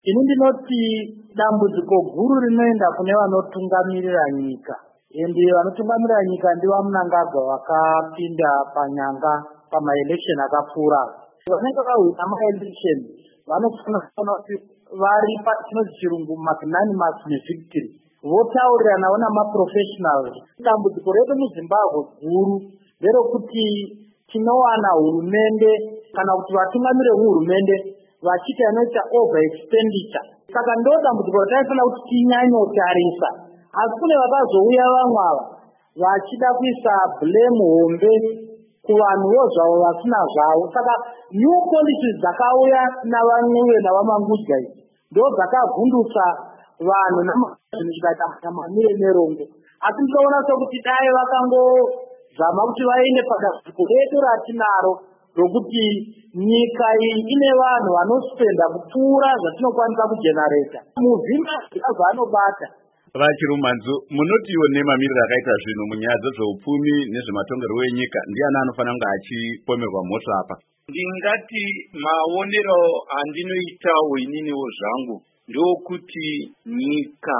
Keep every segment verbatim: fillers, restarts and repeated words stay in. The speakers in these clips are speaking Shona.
ini ndinoti dambudziko guru rinoenda kune vanotungamirira nyika. Endi vanotungamirira nyika ndivo Mnangagwa vakapinda panyanga pamaelection akapfuura. Vanenge vahwina maelection vanofanira kuti vari pachinonzi chirungu magnanimous victory. Votaurirana namaprofessionals. Dambudziko redu muZimbabwe guru nderekuti tinowana hurumende kana kuti vatungamiriri vehurumende vachita inoita over expenditure. Saka ndo dambudziko ratinofanira kuti tinyanyotarisa. Asi kune vakazouya vamwe ava vachida kuisa blame hombe kuvanhuwo zvavo vasina zvavo. Saka new policies dzakauya navamwe navamangudya idzi ndo dzakavhundutsa vanhu namazvinhu zvikaita mamire nerongo. Asi ndinoona sekuti dai vakangozama kuti vaende padambudziko redu ratinaro rokuti nyika iyi ine vanhu vanospenda kupfuura zvatinokwanisa kujenereta. Muvhima zvavanobata vachirumanzu munotiwo nemamiriro akaita zvinhu munyaya dzezveupfumi nezvematongerwo enyika ndiani anofanira kunge achipomerwa mhosva apa? Ndingati maonero andinoitawo ininiwo zvangu ndokuti nyika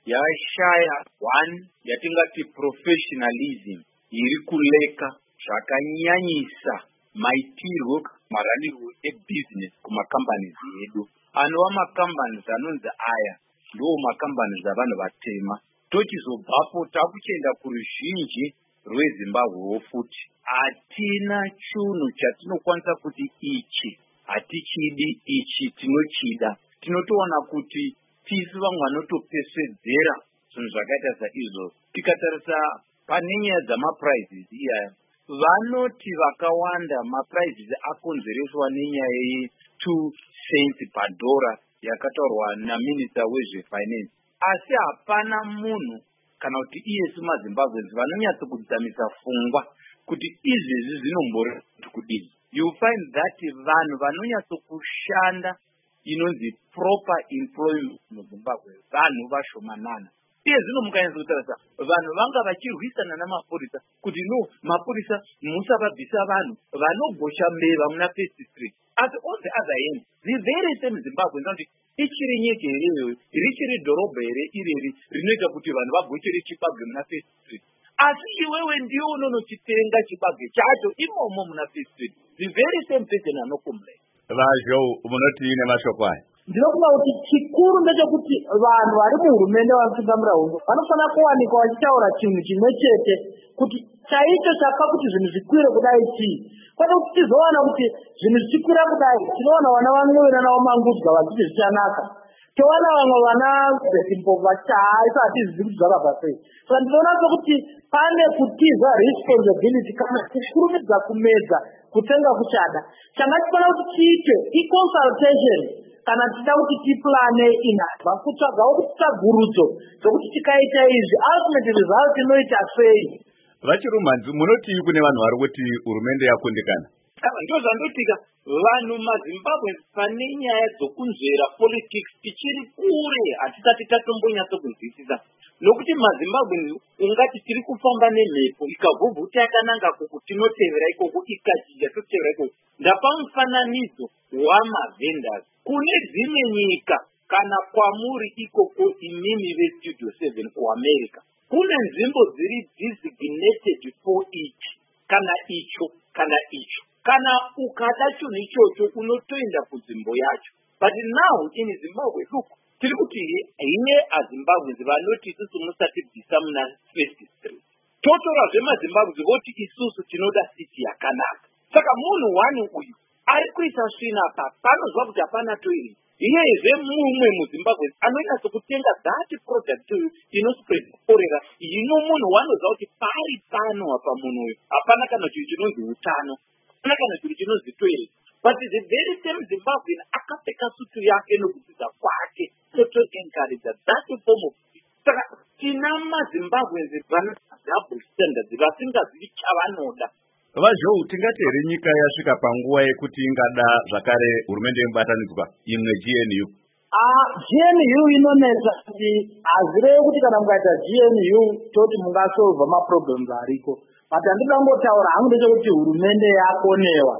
yashaya one yatingati professionalism iri kuleka zvakanyanyisa maitirwo maranirwo ebusiness kumacompanies edu. Anova macompanies anonzi aya ndo macompanies avanhu vatema. Tochizobvapo takuchenda kuruzhinji rweZimbabwe futi hatina chunhu chatinokwanisa kuti ichi hatichidi ichi tinochida. Tinotoona kuti tisu vamwe vanotopesedzera zvinhu zvakaita saizvo. Tikatarisa pane nyaya dzamaprizes iyaya vanoti vakawanda maprizes akonzereswa nenyaya ye-two cents per dollar yakataurwa naminista wezvefinance. Asi hapana munhu kana kuti iyesu maZimbabweans vanonyatsa kudzamisa pfungwa kuti izvezvi zvinombori kudini. You find that vanhu vanonyatsa kushanda inonzi proper employment muZimbabwe vanhu vashomanana. Iye zvino mukanyatsa kutarisa vanhu vanga vachirwisana namapurisa kuti no mapurisa musavabvisa vanhu vanogosha mbeva muna First Street. Asi on the other hand the very same Zimbabwe noti ichiri nyika here richiri dhorobha here ireri rinoita kuti vanhu vagochere chibage muna First Street. Asi iwewe ndiyo unonochitenga chibage chacho imomo muna First Street. The very same person anokomplain. Vazvo munoti nemashoko aya ndinofunga kuti chikuru ndechekuti vanhu vari muhurumende vanotungamira hungu vanofanira kuwanikwa vachitaura chinhu chimwe chete kuti chaicho chaka kuti zvinhu zvikwire kudai chii. Kwete kuti tizowana kuti zvinhu zvichikwira kudai tinoona vana vamwe navamangudzwa vachiti zvichanaka. Towana vamwe vana vezimbabwe vachaaisa hatizivi kuti zvakabva sei. Saka ndinoona sekuti pane kutiza responsibility kana kukurumidza kumedza kutenga kuchada. Changa chifanira kuti chiite iconsultation kana tichida kuti tiplane inhava kutsvagawo kuti tsvagurudzo dzokuti tikaita izvi ultimate result inoita sei. Vachirumanzu munoti kune vanhu vari kuti hurumende yakundikana? Ndo zvandotika vanhu maZimbabwe pane nyaya dzokunzvera politics tichiri kure hatisati tatombonyatso kunzwisisa. Nokuti maZimbabwe ungati tiri kufamba nemhepo ikavhuvhuta yakananga kuku tinotevera ikoko ikajija totevera ikoko. Ndapa mufananidzo wamavendors kune dzimwe nyika kana kwamuri ikoko imimi vestudio seven kuAmerica kune nzvimbo dziri designated for each kana icho kana icho. Kana ukada chinhu ichocho unotoenda kunzvimbo yacho. But now in Zimbabwe look tiri kuti ine aZimbabweans vanoti isusu musati bvisa muna First Street. Totora zvemaZimbabwe voti isusu tinoda city yakanaka. Saka munhu wani uyu ari kuisa svina pa panozwa kuti hapana toilet. Iyezve mumwe muZimbabwe anonyatsa kutenga that product inospread korera ino munhu wanoziva kuti pari pano apa munhu uyu hapana kana chinhu chinonzi utano hapana kana chinhu chinonzi toilet. But the very same Zimbabwean akapfeka sutu yake nokudzidza kwake toto encourage that form of. Saka tina maZimbabweans vana double standards vasingazivi chavanoda. Vazvo tingati here nyika yasvika panguva yekuti ingada zvakare hurumende yemubatanidzwa imwe G N U? Ah, G N U inonetsa kuti hazirevi kuti kana mukaita G N U toti mungasolva maproblems ariko. But handingangotaura hangu ndechekuti hurumende yakonewa.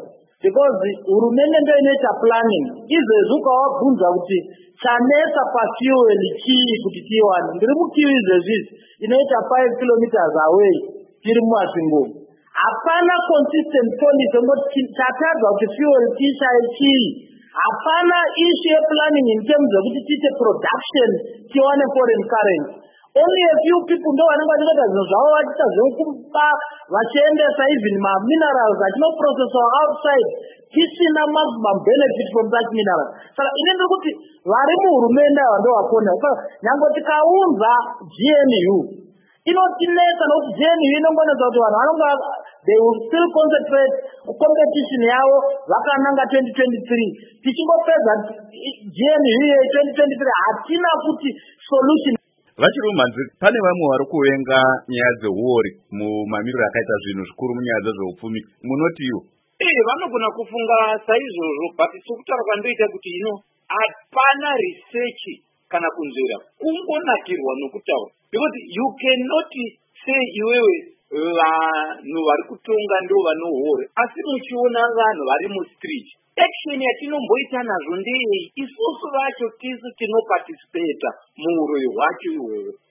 because hurumende ndio inoita planning. Izvezvi ukawabvunza kuti chanesa pafuel chii kuti tiwane, ndiri mukiwi izvezvi inoita five kilometers away tiri mumasvingo. Hapana consistent policy ngoti chatadzwa kuti fuel tishaye chii. Hapana issue planning in terms of kuti tiite production tiwane foreign currency. Only a few people ndo vanenge vachitoita zvinhu zvavo vachiita zvekuba vachiendesa even maminerals achinoprocesswa outside tisina benefit from such minerals. Saka ine ndiri kuti vari muhurumende ava ndo vakona. Nyange tikaunza G N U inotinetsa nokuti G N U inongonetsa kuti vanhu vanonga they will still concentrate competition yavo vakananga twenty twenty-three. Tichingopedza G N U ye twenty twenty-three hatina kuti solution. Vachiri mumanzi pane vamwe vari kuvenga nyaya dzeuori mumamiriro akaita zvinhu zvikuru munyaya dzezveupfumi, munotiwo? Eh, vanogona kufunga saizvozvo, but sokutaura kwandoita kuti ino hapana research kana kunzvera, kungonakirwa nokutaura. Because you cannot say iwewe vanhu vari kutonga ndo vanohore, asi muchiona vanhu vari mustreet. Action yatinomboita nazvo ndeyei? Isusu vacho tisu tinoparticipate muuroyi hwacho iwewe.